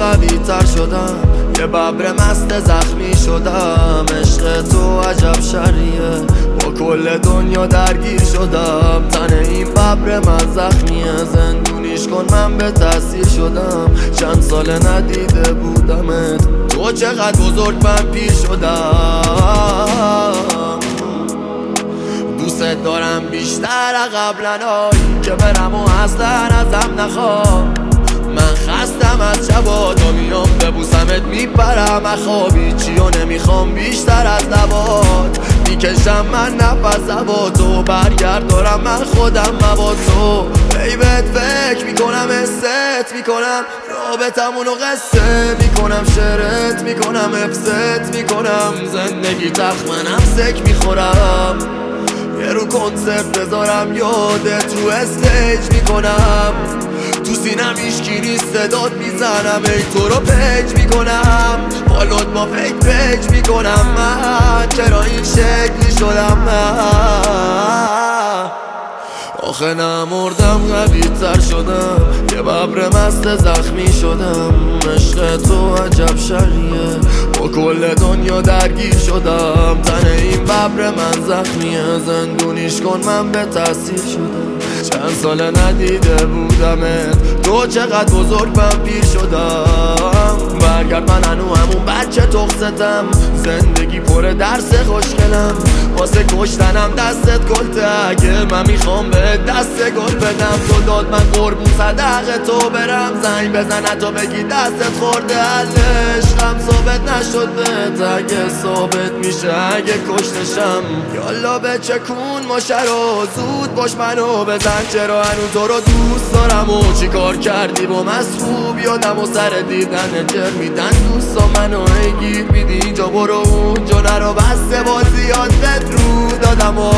قوی تر شدم، یه ببر مست زخمی شدم. عشق تو عجب شریه، با کل دنیا درگیر شدم. تن این ببر من زخمیه، زندونیش کن من به تأثیر شدم. چند سال ندیده بودمت، تو چقدر بزرگ من پیر شدم. دوست دارم بیشتر قبلنایی که برم و اصلا ازم نخواه. من خستم از شبا تا میام ببوسمت میپرم اخوابی. چیو نمیخوام بیشتر از لبات، میکشم من نفس هوا تو. برگرد دارم من خودم با تو. ای بهت فکر میکنم، حست میکنم، رابطمونو قصه میکنم. شعرت میکنم، حفظت میکنم. زندگی تخت منم سک میخورم. یه رو کنسرت بذارم یادت رو استیج میکنم. تو سینم هیچکی نیست صدات میزنم. ای تو رو پیج میکنم، حالات با فیک پیج میکنم. من چرا این شکلی شدم؟ من آخه نمردم قوی تر شدم، یه ببر مست زخمی شدم. عشق تو عجب شریه، با کل دنیا درگیر شدم. تن این ببر من زخمیه، زندونیش کن من به تأثیر شدم. چند سال ندیده بودمت، تو چقدر بزرگ من پیر شدم. برگرد من هنو همون بچه تخصتم. زندگی پر درس خوشگلم، واسه کشتنم دستت گلته. اگه من میخوام به دست گل بدم، تو داد من قربون صدق تو برم. زنگ بزن تو بگی دستت خورده، عشقم ثابت نشد بهت. اگه ثابت میشه اگه کشتشم، یالا به چکون ماشه رو زود باش منو بزن. چرا هنو تو رو دوست دارم و چی کار کردی با مصروب یادم و سر دیدن جر میدن دوستا منو گیر میدی. اینجا برو اونجا نرو، بسته بازیات بد رو دادم و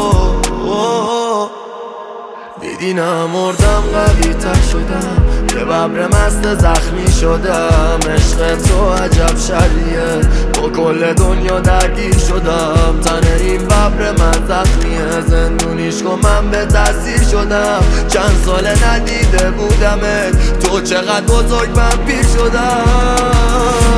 دیدی نمردم قوی تر شدم، یه ببر مست زخمی شدم. عشق تو عجب شریه، با کل دنیا درگیر شدم. تن این ببر من زخمیه، زندونیش کن من به تأثیر شدم. چند سال ندیده بودمت، تو چقدر بزرگ من پیر شدم.